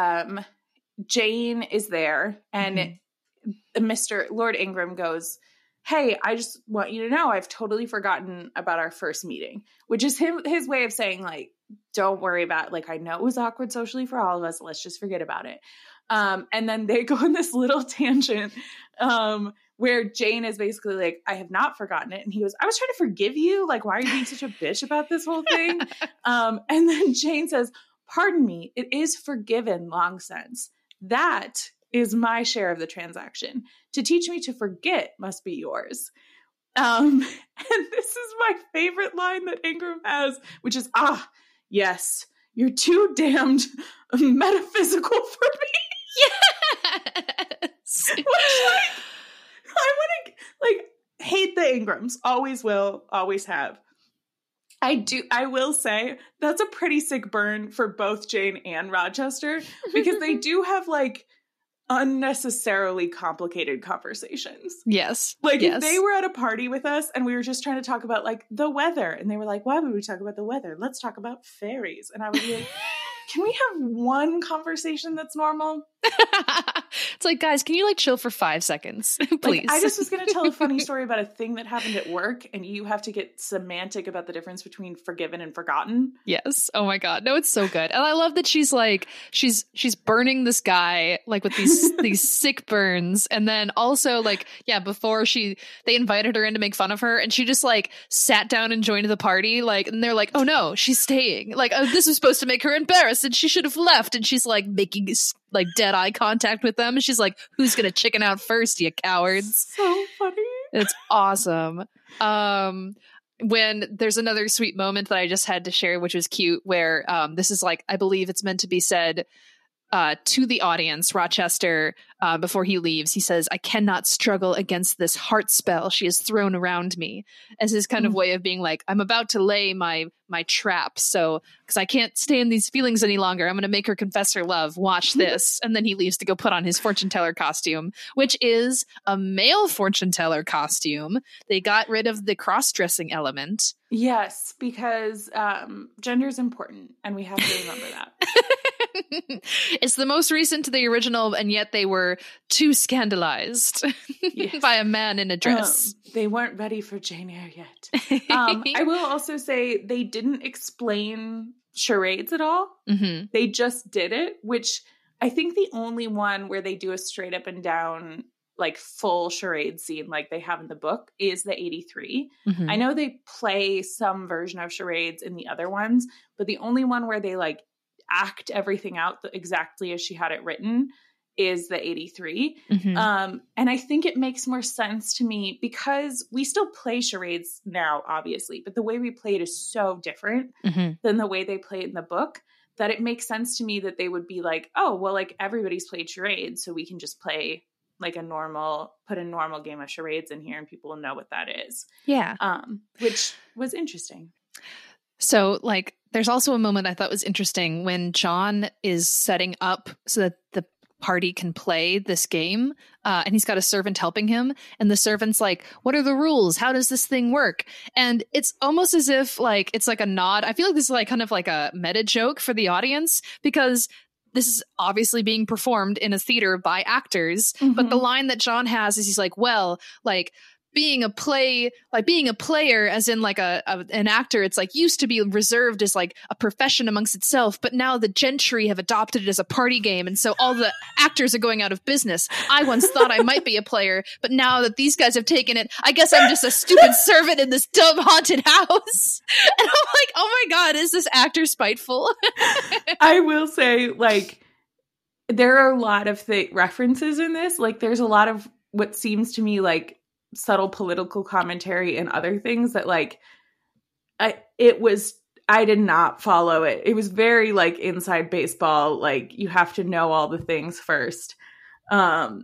Jane is there, and Mr. Lord Ingram goes, hey, I just want you to know I've totally forgotten about our first meeting, which is his way of saying, like, don't worry about it. Like, I know it was awkward socially for all of us. Let's just forget about it. And then they go on this little tangent where Jane is basically like, I have not forgotten it. And he goes, I was trying to forgive you. Like, why are you being such a bitch about this whole thing? And then Jane says, pardon me, it is forgiven long since. That is my share of the transaction. To teach me to forget must be yours. And this is my favorite line that Ingram has, which is, yes, you're too damned metaphysical for me. Yes. Which, like, I want to, like, hate the Ingrams. Always will, always have. I will say that's a pretty sick burn for both Jane and Rochester, because they do have, like, unnecessarily complicated conversations. Yes. Like, yes. if they were at a party with us and we were just trying to talk about, like, the weather, and they were like, why would we talk about the weather? Let's talk about fairies. And I would be like, can we have one conversation that's normal? It's like, guys, can you like chill for 5 seconds, please? Like, I just was going to tell a funny story about a thing that happened at work, and you have to get semantic about the difference between forgiven and forgotten. Yes. Oh my God. No, it's so good. And I love that she's like, she's burning this guy like with these sick burns. And then also like, yeah, before they invited her in to make fun of her, and she just like sat down and joined the party. Like, and they're like, oh no, she's staying. Like, oh, this was supposed to make her embarrassed and she should have left. And she's like making like dead eye contact with them. And she's like, who's going to chicken out first, you cowards? So funny. It's awesome. When there's another sweet moment that I just had to share, which was cute, where this is like, I believe it's meant to be said to the audience. Rochester, before he leaves, he says, I cannot struggle against this heart spell she has thrown around me, as his kind of way of being like, I'm about to lay my trap, so because I can't stay in these feelings any longer, I'm going to make her confess her love. Watch this. And then he leaves to go put on his fortune teller costume, which is a male fortune teller costume. They got rid of the cross-dressing element. Yes, because gender is important, and we have to remember that. It's the most recent to the original, and yet they were too scandalized by a man in a dress. They weren't ready for Jane Eyre yet. I will also say they didn't explain charades at all. Mm-hmm. They just did it, which I think the only one where they do a straight up and down like full charade scene like they have in the book is the 83. Mm-hmm. I know they play some version of charades in the other ones, but the only one where they like act everything out exactly as she had it written is the 83. Mm-hmm. And I think it makes more sense to me because we still play charades now, obviously, but the way we play it is so different than the way they play it in the book that it makes sense to me that they would be like, oh, well, like everybody's played charades, so we can just play like put a normal game of charades in here and people will know what that is. Yeah. Which was interesting. So like, there's also a moment I thought was interesting when John is setting up so that the party can play this game, and he's got a servant helping him, and the servant's like, what are the rules? How does this thing work? And it's almost as if like it's like a nod. I feel like this is like kind of like a meta joke for the audience, because this is obviously being performed in a theater by actors, but the line that John has is he's like, well, like being a player, as in like an actor, it's like used to be reserved as like a profession amongst itself, but now the gentry have adopted it as a party game, and so all the actors are going out of business. I once thought I might be a player, but now that these guys have taken it, I guess I'm just a stupid servant in this dumb haunted house. And I'm like, oh my God, is this actor spiteful? I will say, like, there are a lot of references in this. Like, there's a lot of what seems to me like subtle political commentary and other things that like I did not follow it. It was very like inside baseball, like you have to know all the things first. But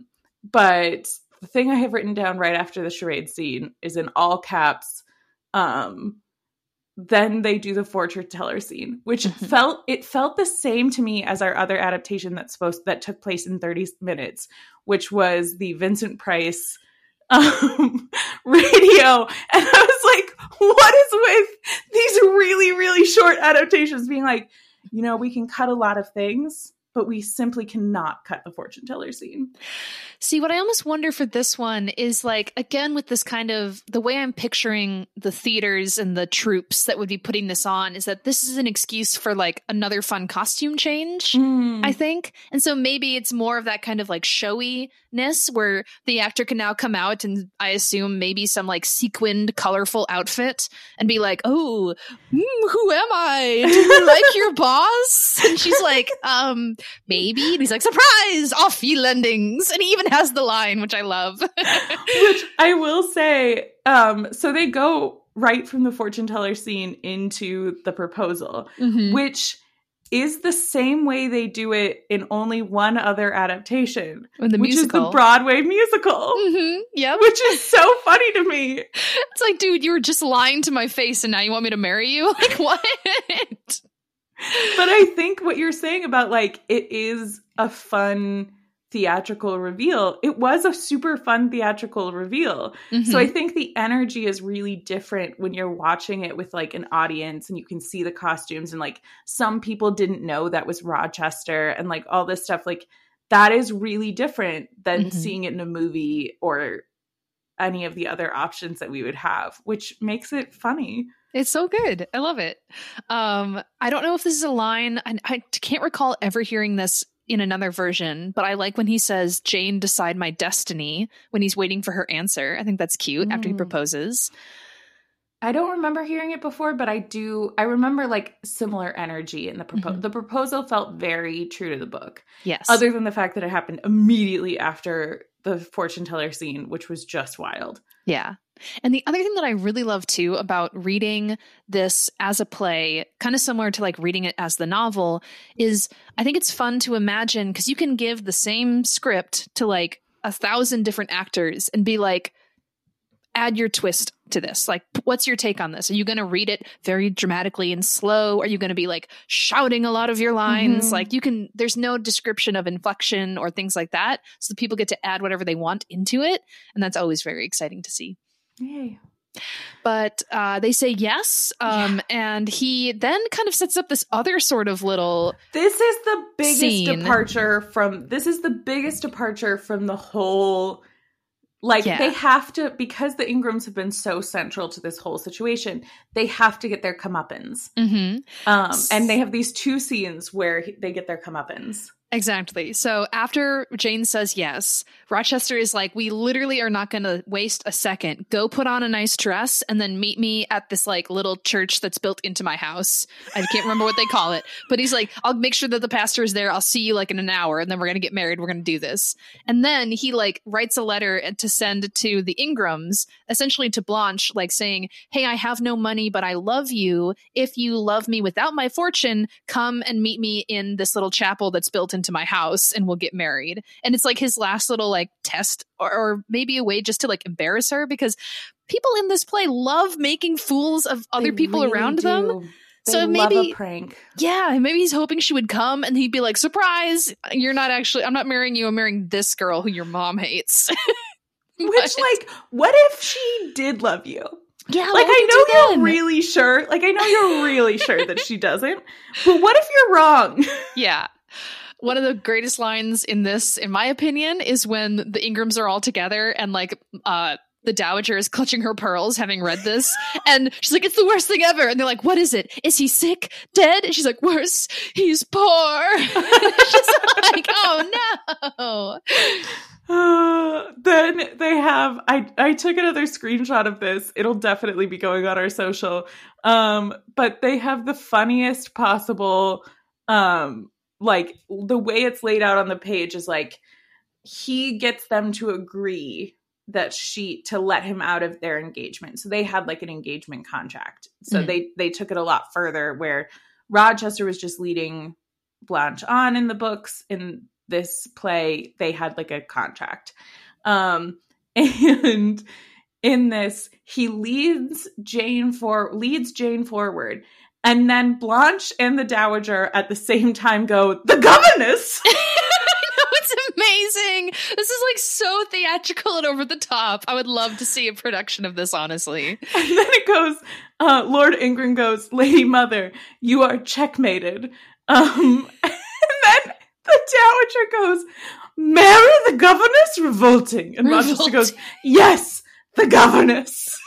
the thing I have written down right after the charade scene is in all caps. Then they do the fortune teller scene, which felt the same to me as our other adaptation that took place in 30 minutes, which was the Vincent Price radio. And I was like, what is with these really, really short adaptations being like, you know, we can cut a lot of things, but we simply cannot cut the fortune teller scene. See, what I almost wonder for this one is like, again, with this kind of the way I'm picturing the theaters and the troops that would be putting this on is that this is an excuse for like another fun costume change, I think. And so maybe it's more of that kind of like showiness where the actor can now come out and I assume maybe some like sequined, colorful outfit and be like, oh, who am I? Do you like your boss? And she's like, maybe. And he's like, surprise, off ye lendings. And he even has the line, which I love. Which I will say, so they go right from the fortune teller scene into the proposal, which is the same way they do it in only one other adaptation, which is the Broadway musical. Yep. Which is so funny to me. It's like, dude, you were just lying to my face and now you want me to marry you? Like, what? But I think what you're saying about like, it is a fun theatrical reveal, it was a super fun theatrical reveal. Mm-hmm. So I think the energy is really different when you're watching it with like an audience and you can see the costumes and like some people didn't know that was Rochester and like all this stuff. Like that is really different than seeing it in a movie or any of the other options that we would have, which makes it funny. It's so good. I love it. I don't know if this is a line. I can't recall ever hearing this in another version, but I like when he says, "Jane, decide my destiny," when he's waiting for her answer. I think that's cute after he proposes. I don't remember hearing it before, but I remember like similar energy in the proposal. The proposal felt very true to the book. Yes. Other than the fact that it happened immediately after the fortune teller scene, which was just wild. Yeah. And the other thing that I really love too about reading this as a play, kind of similar to like reading it as the novel, is I think it's fun to imagine because you can give the same script to like 1,000 different actors and be like, add your twist to this. Like, what's your take on this? Are you going to read it very dramatically and slow? Are you going to be like shouting a lot of your lines? Like there's no description of inflection or things like that. So the people get to add whatever they want into it. And that's always very exciting to see. Yay. But they say yes. And he then kind of sets up this other sort of little This is the biggest departure from the whole. Like, they have to, because the Ingrams have been so central to this whole situation, they have to get their comeuppance. And they have these 2 scenes where they get their comeuppance. Exactly. So after Jane says yes, Rochester is like, we literally are not going to waste a second. Go put on a nice dress and then meet me at this like little church that's built into my house. I can't remember what they call it, but he's like, I'll make sure that the pastor is there. I'll see you like in an hour and then we're going to get married. We're going to do this. And then he like writes a letter to send to the Ingrams, essentially to Blanche, like saying, hey, I have no money, but I love you. If you love me without my fortune, come and meet me in this little chapel that's built into my house and we'll get married. And it's like his last little like test or maybe a way just to like embarrass her, because people in this play love making fools of other people really around them. So maybe love a prank. Yeah, maybe he's hoping she would come and he'd be like, surprise, I'm not marrying you, I'm marrying this girl who your mom hates. Which like, what if she did love you? Yeah, like I know you're really sure. Like I know you're really sure that she doesn't. But what if you're wrong? Yeah. One of the greatest lines in this, in my opinion, is when the Ingrams are all together and like the Dowager is clutching her pearls having read this. And she's like, it's the worst thing ever. And they're like, what is it? Is he sick? Dead? And she's like, worse, he's poor. She's like, oh no. Then they have, I took another screenshot of this. It'll definitely be going on our social. But they have the funniest possible, like the way it's laid out on the page is like, he gets them to agree that to let him out of their engagement. So they had like an engagement contract. So they took it a lot further, where Rochester was just leading Blanche on in the books. In this play, they had like a contract. And in this, he leads Jane forward. And then Blanche and the Dowager at the same time go, the governess! It's amazing. This is like so theatrical and over the top. I would love to see a production of this, honestly. And then it goes, Lord Ingram goes, Lady Mother, you are checkmated. And then the Dowager goes, marry the governess? Revolting. And Rochester goes, yes, the governess.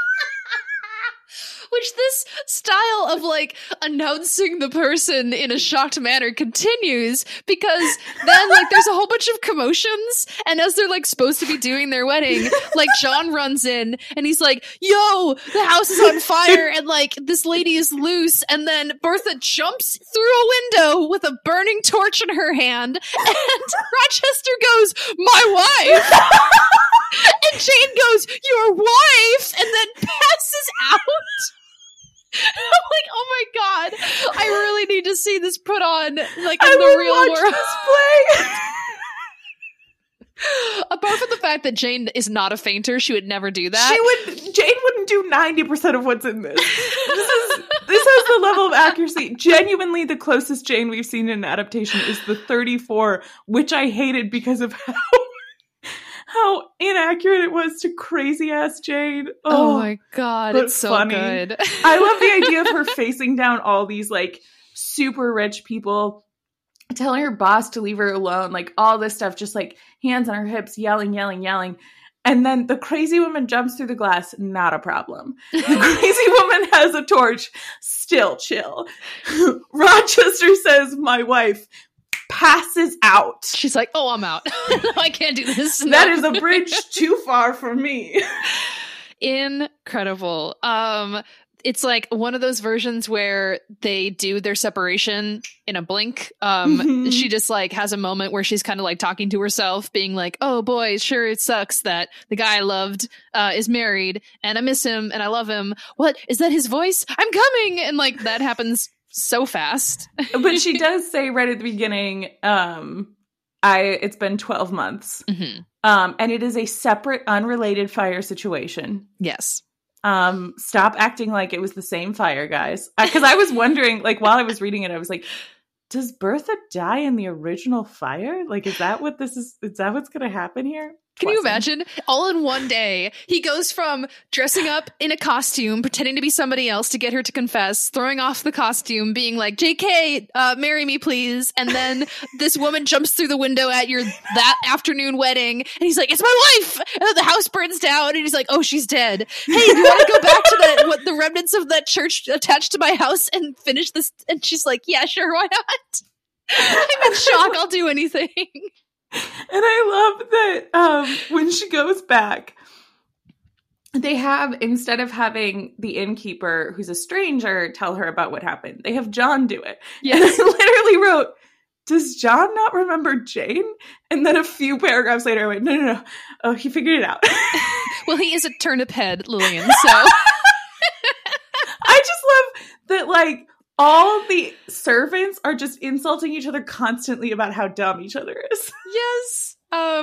Which this style of like announcing the person in a shocked manner continues, because then like there's a whole bunch of commotions, and as they're like supposed to be doing their wedding, like John runs in and he's like, yo, the house is on fire and like this lady is loose, and then Bertha jumps through a window with a burning torch in her hand and Rochester goes, my wife. And Jane goes, your wife, and then passes out. I'm like, oh my god, I really need to see this put on like in the real world. This play. Apart from the fact that Jane is not a fainter, she would never do that. Jane wouldn't do 90% of what's in this. This has the level of accuracy. Genuinely, the closest Jane we've seen in an adaptation is the 34, which I hated because of how inaccurate it was to crazy ass Jane. Oh my God, it's so funny. Good. I love the idea of her facing down all these like super rich people, telling her boss to leave her alone, like all this stuff, just like hands on her hips, yelling. And then the crazy woman jumps through the glass, not a problem. The crazy woman has a torch, still chill. Rochester says, my wife passes out. She's like, oh, I'm out. No, I can't do this. No. That is a bridge too far for me. Incredible. It's like one of those versions where they do their separation in a blink. She just like has a moment where she's kind of like talking to herself, being like, oh boy, sure, it sucks that the guy I loved is married and I miss him and I love him. What? Is that his voice? I'm coming! And like that happens so fast. But she does say right at the beginning, it's been 12 months. Mm-hmm. And it is a separate, unrelated fire situation. Yes. Stop acting like it was the same fire, guys. Because I was wondering, like, while I was reading it, I was like, does Bertha die in the original fire? Like, is that what this is? Is that what's going to happen here? Can you imagine? All in one day, he goes from dressing up in a costume, pretending to be somebody else to get her to confess, throwing off the costume, being like, JK, marry me, please. And then this woman jumps through the window at that afternoon wedding. And he's like, it's my wife. And then the house burns down. And he's like, oh, she's dead. Hey, do you want to go back to the remnants of that church attached to my house and finish this? And she's like, yeah, sure. Why not? I'm in shock. I'll do anything. And I love that when she goes back, they have, instead of having the innkeeper, who's a stranger, tell her about what happened, they have John do it. Yes. And I literally wrote, does John not remember Jane? And then a few paragraphs later, I went, no. Oh, he figured it out. Well, he is a turnip head, Lillian, so. I just love that, like, all the servants are just insulting each other constantly about how dumb each other is. Yes.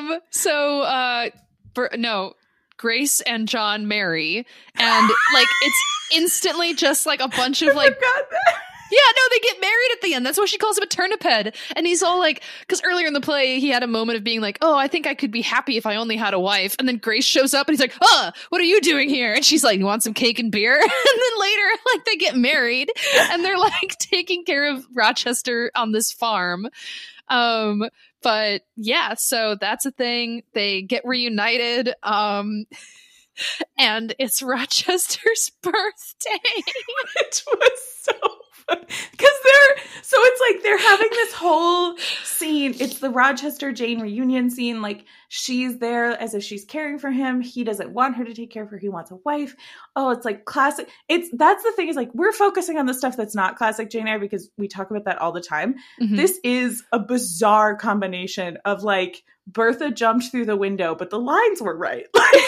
Grace and John marry, and like it's instantly just like a bunch of like. Yeah, no, they get married at the end. That's why she calls him a turnip head. And he's all like, because earlier in the play, he had a moment of being like, oh, I think I could be happy if I only had a wife. And then Grace shows up and he's like, what are you doing here? And she's like, you want some cake and beer? And then later, like, they get married and they're like taking care of Rochester on this farm. But yeah, so that's a thing. They get reunited. And it's Rochester's birthday. It was so fun. Because they're having this whole scene. It's the Rochester Jane reunion scene. Like, she's there as if she's caring for him. He doesn't want her to take care of her. He wants a wife. Oh, it's like classic. That's the thing, is like, we're focusing on the stuff that's not classic Jane Eyre because we talk about that all the time. Mm-hmm. This is a bizarre combination of like, Bertha jumped through the window, but the lines were right.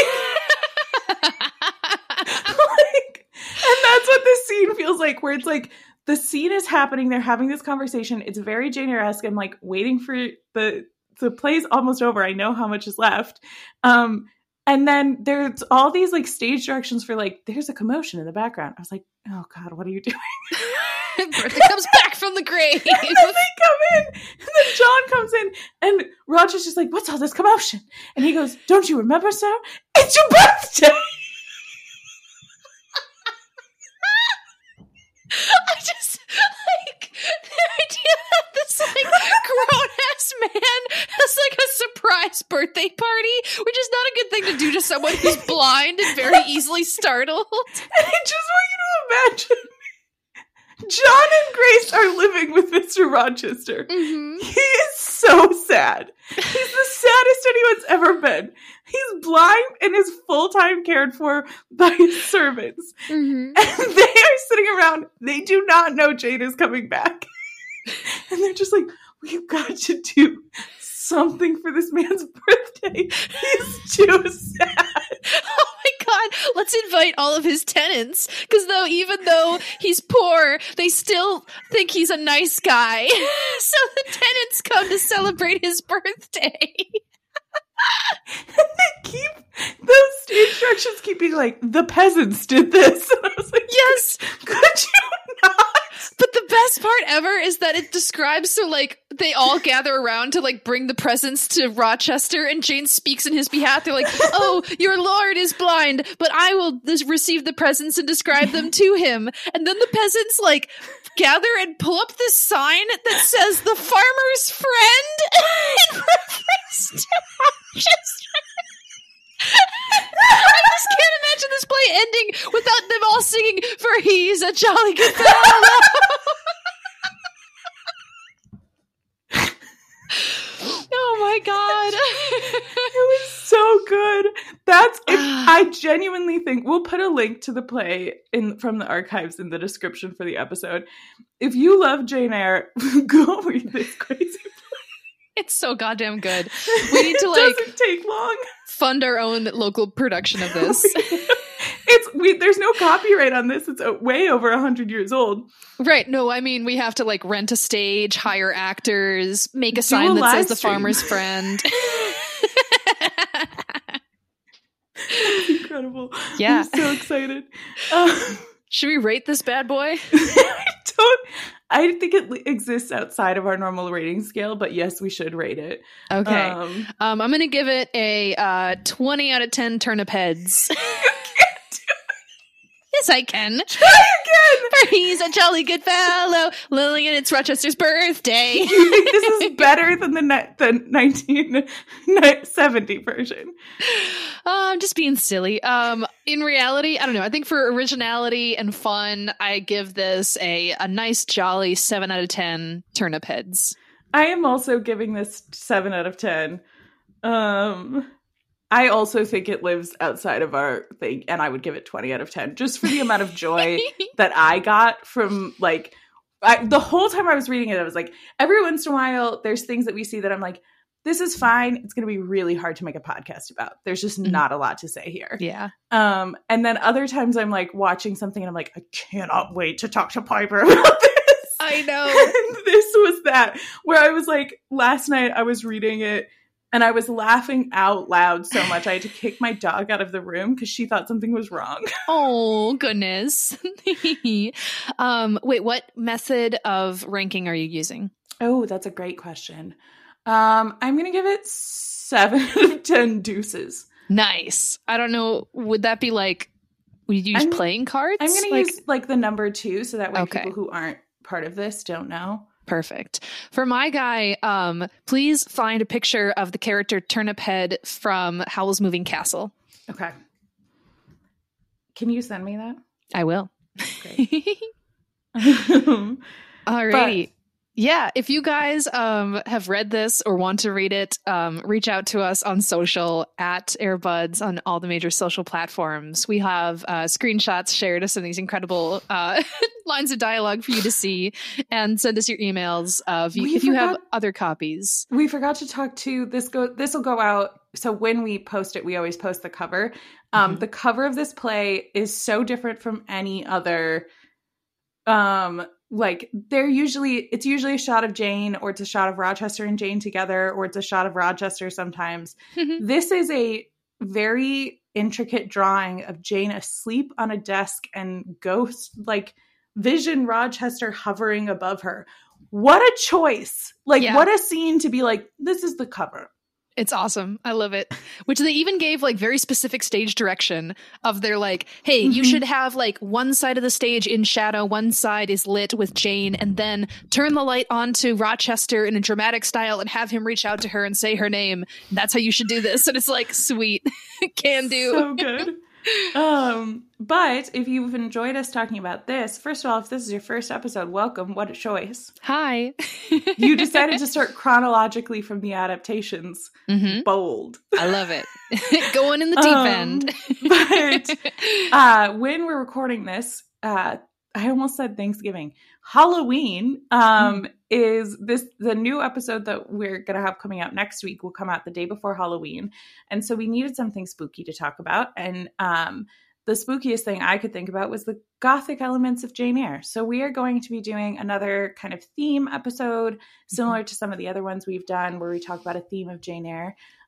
And that's what this scene feels like, where it's like the scene is happening, they're having this conversation, it's very Jane Eyre-esque. I'm like waiting for the play's almost over, I know how much is left. And then there's all these like stage directions for like, there's a commotion in the background. I was like, oh God, what are you doing? Bertha comes back from the grave. And then they come in, and then John comes in, and Roger's just like, what's all this commotion? And he goes, don't you remember, sir? It's your birthday! I just, like, the idea that this, like, grown-ass man has, like, a surprise birthday party, which is not a good thing to do to someone who's blind and very easily startled. And I just want you to imagine John and Grace are living with Mr. Rochester. Mm-hmm. He is so sad. He's the saddest anyone's ever been. He's blind and is full-time cared for by his servants. Mm-hmm. And they are sitting around. They do not know Jane is coming back. And they're just like, we've got to do something for this man's birthday. He's too sad. Oh my God, let's invite all of his tenants, because even though he's poor, they still think he's a nice guy. So the tenants come to celebrate his birthday. Those stage directions keep being like, the peasants did this. And I was like, yes. Could you not? But the best part ever is that it describes, so like they all gather around to like bring the presents to Rochester, and Jane speaks in his behalf. They're like, oh, your lord is blind, but I will receive the presents and describe them to him. And then the peasants like gather and pull up this sign that says the farmer's friend in reference to Rochester. I just can't imagine this play ending without them all singing, for he's a jolly good fellow. Oh my god. It was so good. I genuinely think we'll put a link to the play from the archives in the description for the episode. If you love Jane Eyre, go read this crazy play. It's so goddamn good. We need to it doesn't take long. Fund our own local production of this. There's no copyright on this. It's way over 100 years old. Right. No, I mean, we have to like rent a stage, hire actors, make a sign that says the farmer's friend. That's incredible. Yeah. I'm so excited. Should we rate this bad boy? I think it exists outside of our normal rating scale, but yes, we should rate it. Okay. I'm going to give it a 20 out of 10 turnip heads. Yes, I can. Try again! For he's a jolly good fellow. Lillian, it's Rochester's birthday. You think this is better than the 1970 version? I'm just being silly. In reality, I don't know. I think for originality and fun, I give this a nice, jolly 7 out of 10 turnip heads. I am also giving this 7 out of 10. I also think it lives outside of our thing, and I would give it 20 out of 10, just for the amount of joy that I got from, like, the whole time I was reading it, I was like, every once in a while, there's things that we see that I'm like, this is fine. It's going to be really hard to make a podcast about. There's just not a lot to say here. Yeah. And then other times I'm, like, watching something, and I'm like, I cannot wait to talk to Piper about this. I know. And this was that, where I was like, last night I was reading it, and I was laughing out loud so much I had to kick my dog out of the room because she thought something was wrong. Oh, goodness. Wait, what method of ranking are you using? Oh, that's a great question. I'm going to give it 7 out of 10 deuces. Nice. I don't know. Would that be like, would you use playing cards? I'm going to use like the number 2 so that way Okay. people who aren't part of this don't know. Perfect. For my guy, please find a picture of the character Turnip Head from Howl's Moving Castle. Okay. Can you send me that? I will. Great. Alrighty. Yeah, if you guys have read this or want to read it, reach out to us on social at Airbuds on all the major social platforms. We have screenshots shared of some of these incredible lines of dialogue for you to see, and send us your emails if you have other copies. We forgot to talk to this will go out. So when we post it, we always post the cover. The cover of this play is so different from any other. Like it's usually a shot of Jane, or it's a shot of Rochester and Jane together, or it's a shot of Rochester sometimes. This is a very intricate drawing of Jane asleep on a desk and ghost, like, vision Rochester hovering above her. What a choice. Like, what a scene to be like, this is the cover. It's awesome. I love it. Which they even gave like very specific stage direction of their like, hey, you should have like one side of the stage in shadow, one side is lit with Jane, and then turn the light on to Rochester in a dramatic style and have him reach out to her and say her name. That's how you should do this. And it's like, sweet. Can do. So good. But if you've enjoyed us talking about this, first of all, if this is your first episode, welcome. What a choice. Hi. You decided to start chronologically from the adaptations. Bold. I love it. Going in the deep end. But when we're recording this, I almost said Thanksgiving. Halloween is the new episode that we're going to have coming out next week will come out the day before Halloween. And so we needed something spooky to talk about. And the spookiest thing I could think about was the gothic elements of Jane Eyre. So we are going to be doing another kind of theme episode similar to some of the other ones we've done where we talk about a theme of Jane Eyre.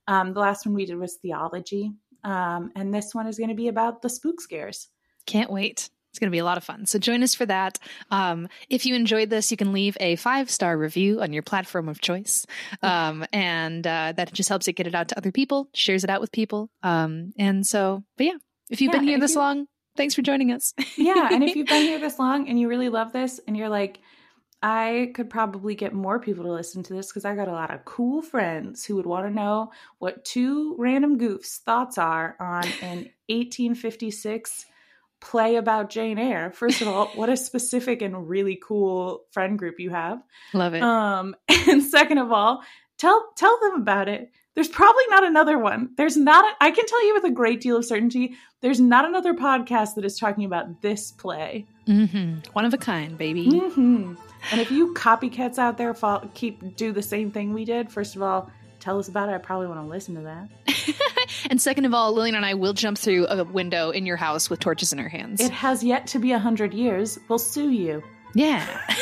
The last one we did was theology. And this one is going to be about the spook scares. Can't wait. It's going to be a lot of fun. So join us for that. If you enjoyed this, you can leave a 5-star review on your platform of choice. And that just helps it get it out to other people, shares it out with people. But yeah, if you've been here this long, thanks for joining us. Yeah. And if you've been here this long and you really love this and you're like, I could probably get more people to listen to this because I got a lot of cool friends who would want to know what 2 random goofs' thoughts are on an 1856 play about Jane Eyre. First of all, what a specific and really cool friend group you have. Love it. And second of all, tell them about it. There's probably not another one. I can tell you with a great deal of certainty, there's not another podcast that is talking about this play. Mm-hmm. One of a kind, baby. Mm-hmm. And if you copycats out there do the same thing we did, first of all, tell us about it. I probably want to listen to that. And second of all, Lillian and I will jump through a window in your house with torches in our hands. It has yet to be 100 years. We'll sue you. Yeah.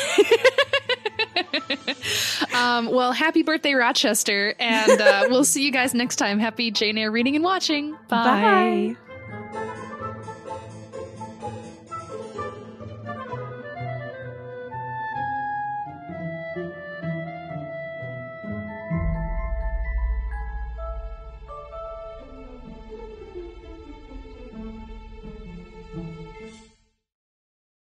Well, happy birthday, Rochester. And we'll see you guys next time. Happy Jane Eyre reading and watching. Bye. Bye.